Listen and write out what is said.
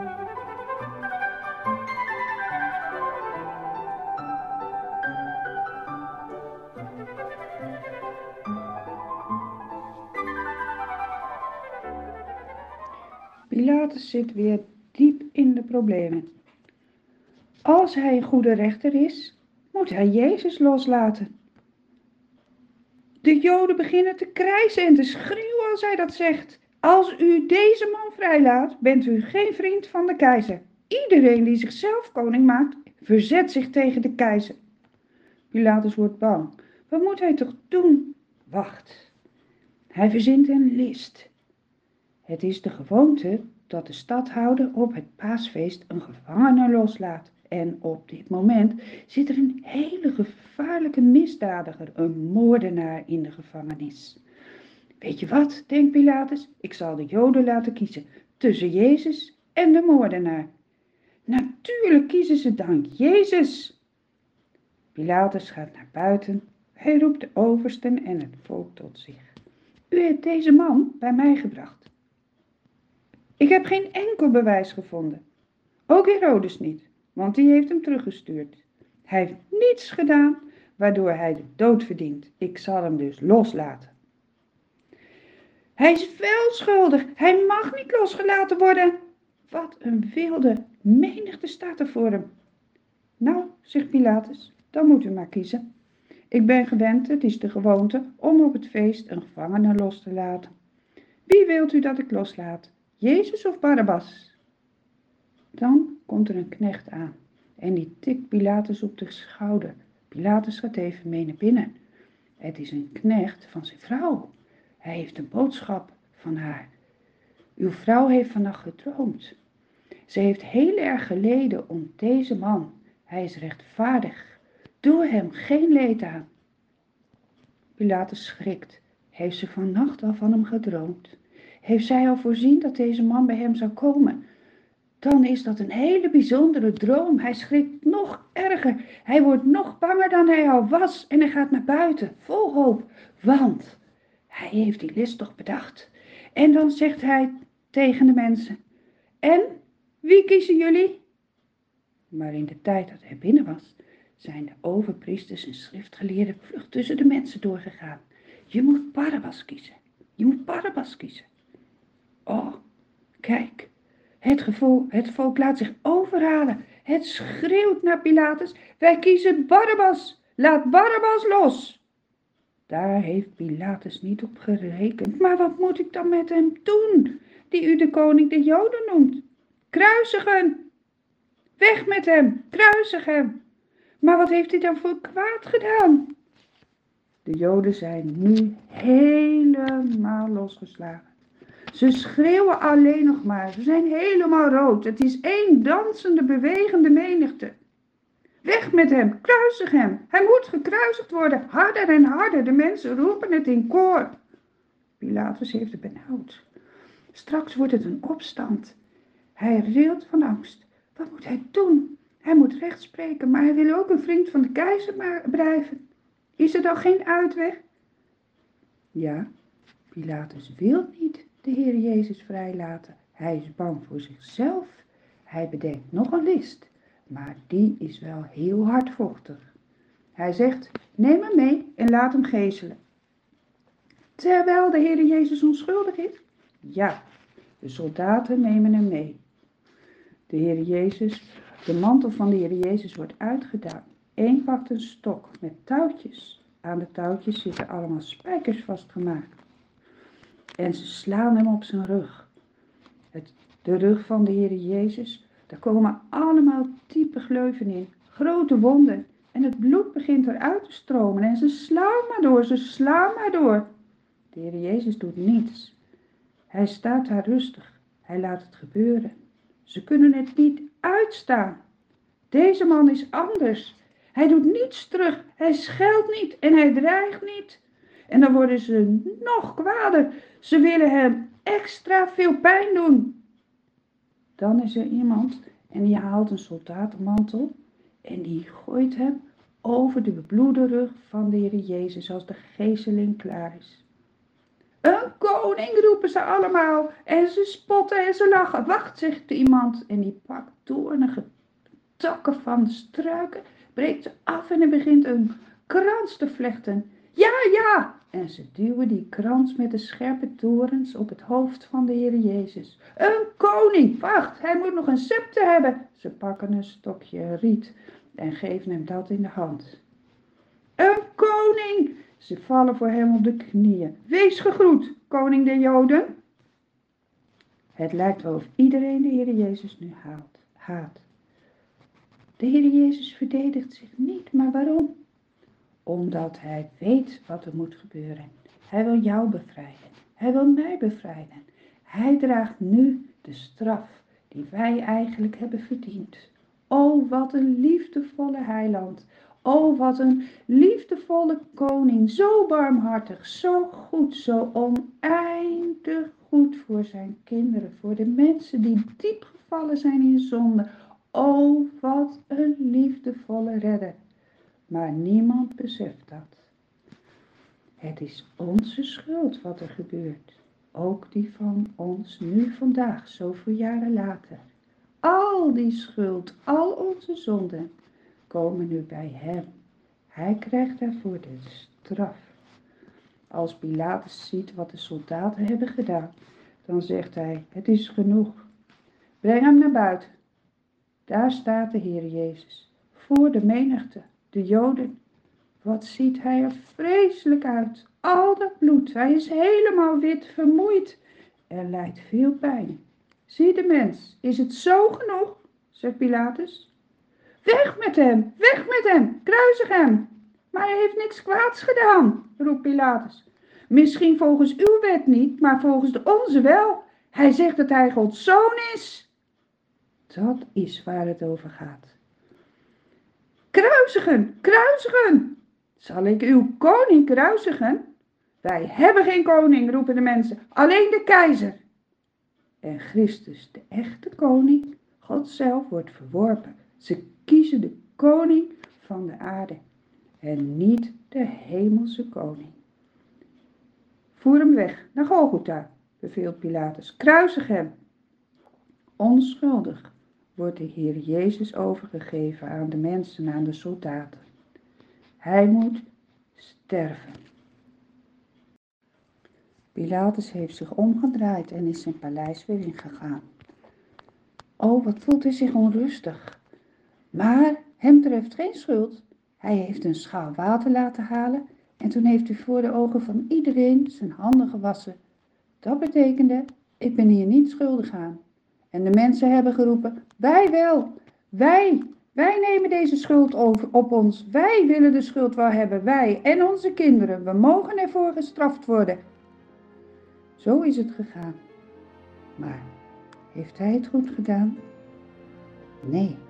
Pilatus zit weer diep in de problemen. Als hij een goede rechter is, moet hij Jezus loslaten. De Joden beginnen te krijsen en te schreeuwen als hij dat zegt. Als u deze man vrijlaat, bent u geen vriend van de keizer. Iedereen die zichzelf koning maakt, verzet zich tegen de keizer. Pilatus wordt bang. Wat moet hij toch doen? Wacht. Hij verzint een list. Het is de gewoonte dat de stadhouder op het paasfeest een gevangene loslaat. En op dit moment zit er een hele gevaarlijke misdadiger, een moordenaar in de gevangenis. Weet je wat, denkt Pilatus, ik zal de Joden laten kiezen tussen Jezus en de moordenaar. Natuurlijk kiezen ze dan Jezus. Pilatus gaat naar buiten, hij roept de oversten en het volk tot zich. U hebt deze man bij mij gebracht. Ik heb geen enkel bewijs gevonden. Ook Herodes niet, want die heeft hem teruggestuurd. Hij heeft niets gedaan waardoor hij de dood verdient. Ik zal hem dus loslaten. Hij is wel schuldig. Hij mag niet losgelaten worden. Wat een wilde menigte staat er voor hem. Nou, zegt Pilatus, dan moet u maar kiezen. Ik ben gewend, het is de gewoonte, om op het feest een gevangene los te laten. Wie wilt u dat ik loslaat? Jezus of Barabbas? Dan komt er een knecht aan en die tikt Pilatus op de schouder. Pilatus gaat even mee naar binnen. Het is een knecht van zijn vrouw. Hij heeft een boodschap van haar. Uw vrouw heeft vannacht gedroomd. Ze heeft heel erg geleden om deze man. Hij is rechtvaardig. Doe hem geen leed aan. Pilatus schrikt. Heeft ze vannacht al van hem gedroomd? Heeft zij al voorzien dat deze man bij hem zou komen? Dan is dat een hele bijzondere droom. Hij schrikt nog erger. Hij wordt nog banger dan hij al was en hij gaat naar buiten, vol hoop. Want hij heeft die list toch bedacht. En dan zegt hij tegen de mensen: en, wie kiezen jullie? Maar in de tijd dat hij binnen was, zijn de overpriesters en schriftgeleerden vlug tussen de mensen doorgegaan. Je moet Barabbas kiezen. Je moet Barabbas kiezen. Oh, kijk. Het volk laat zich overhalen. Het schreeuwt naar Pilatus: wij kiezen Barabbas. Laat Barabbas los. Daar heeft Pilatus niet op gerekend. Maar wat moet ik dan met hem doen, die u de koning der Joden noemt? Kruisigen. Weg met hem. Kruisig hem. Maar wat heeft hij dan voor kwaad gedaan? De Joden zijn nu helemaal losgeslagen. Ze schreeuwen alleen nog maar. Ze zijn helemaal rood. Het is één dansende, bewegende menigte. Weg met hem, kruisig hem. Hij moet gekruisigd worden. Harder en harder. De mensen roepen het in koor. Pilatus heeft het benauwd. Straks wordt het een opstand. Hij rilt van angst. Wat moet hij doen? Hij moet recht spreken, maar hij wil ook een vriend van de keizer blijven. Is er dan geen uitweg? Ja, Pilatus wil niet de Heer Jezus vrijlaten. Hij is bang voor zichzelf. Hij bedenkt nog een list, maar die is wel heel hardvochtig. Hij zegt: neem hem mee en laat hem gegezelen. Terwijl de Heer Jezus onschuldig is? Ja, de soldaten nemen hem mee. De mantel van de Heer Jezus wordt uitgedaan. Eén pakt een stok met touwtjes. Aan de touwtjes zitten allemaal spijkers vastgemaakt. En ze slaan hem op zijn rug. De rug van de Heer Jezus, daar komen allemaal diepe gleuven in. Grote wonden. En het bloed begint eruit te stromen. En ze slaan maar door. De Heer Jezus doet niets. Hij staat daar rustig. Hij laat het gebeuren. Ze kunnen het niet uitstaan. Deze man is anders. Hij doet niets terug. Hij scheldt niet en hij dreigt niet. En dan worden ze nog kwader. Ze willen hem extra veel pijn doen. Dan is er iemand en die haalt een soldatenmantel en die gooit hem over de bebloede rug van de Heer Jezus als de gezeling klaar is. Een koning, roepen ze allemaal. En ze spotten en ze lachen. Wacht, zegt iemand. En die pakt doornige takken van de struiken, breekt ze af en er begint een krans te vlechten. Ja, ja! En ze duwen die krans met de scherpe torens op het hoofd van de Heer Jezus. Een koning! Wacht, hij moet nog een scepter hebben. Ze pakken een stokje riet en geven hem dat in de hand. Een koning! Ze vallen voor hem op de knieën. Wees gegroet, koning der Joden. Het lijkt wel of iedereen de Heer Jezus nu haat. De Heer Jezus verdedigt zich niet, maar waarom? Omdat hij weet wat er moet gebeuren. Hij wil jou bevrijden. Hij wil mij bevrijden. Hij draagt nu de straf die wij eigenlijk hebben verdiend. O, wat een liefdevolle heiland. O, wat een liefdevolle koning. Zo barmhartig, zo goed, zo oneindig goed voor zijn kinderen. Voor de mensen die diep gevallen zijn in zonde. O, wat een liefdevolle redder. Maar niemand beseft dat. Het is onze schuld wat er gebeurt. Ook die van ons nu vandaag, zoveel jaren later. Al die schuld, al onze zonden komen nu bij hem. Hij krijgt daarvoor de straf. Als Pilatus ziet wat de soldaten hebben gedaan, dan zegt hij, het is genoeg. Breng hem naar buiten. Daar staat de Heer Jezus, voor de menigte, de Joden. Wat ziet hij er vreselijk uit. Al dat bloed, hij is helemaal wit, vermoeid. Er lijdt veel pijn. Zie de mens, is het zo genoeg? Zegt Pilatus. Weg met hem, kruisig hem. Maar hij heeft niks kwaads gedaan, roept Pilatus. Misschien volgens uw wet niet, maar volgens de onze wel. Hij zegt dat hij Gods zoon is. Dat is waar het over gaat. Kruisigen, kruisigen! Zal ik uw koning kruisigen? Wij hebben geen koning, roepen de mensen, alleen de keizer. En Christus, de echte koning, God zelf, wordt verworpen. Ze kiezen de koning van de aarde en niet de hemelse koning. Voer hem weg naar Golgotha, beveelt Pilatus. Kruisig hem. Onschuldig wordt de Heer Jezus overgegeven aan de mensen, aan de soldaten. Hij moet sterven. Pilatus heeft zich omgedraaid en is zijn paleis weer ingegaan. Oh, wat voelt hij zich onrustig. Maar hem treft geen schuld. Hij heeft een schaal water laten halen en toen heeft hij voor de ogen van iedereen zijn handen gewassen. Dat betekende, ik ben hier niet schuldig aan. En de mensen hebben geroepen, wij wel, wij nemen deze schuld op ons. Wij willen de schuld wel hebben, wij en onze kinderen. We mogen ervoor gestraft worden. Zo is het gegaan. Maar heeft hij het goed gedaan? Nee.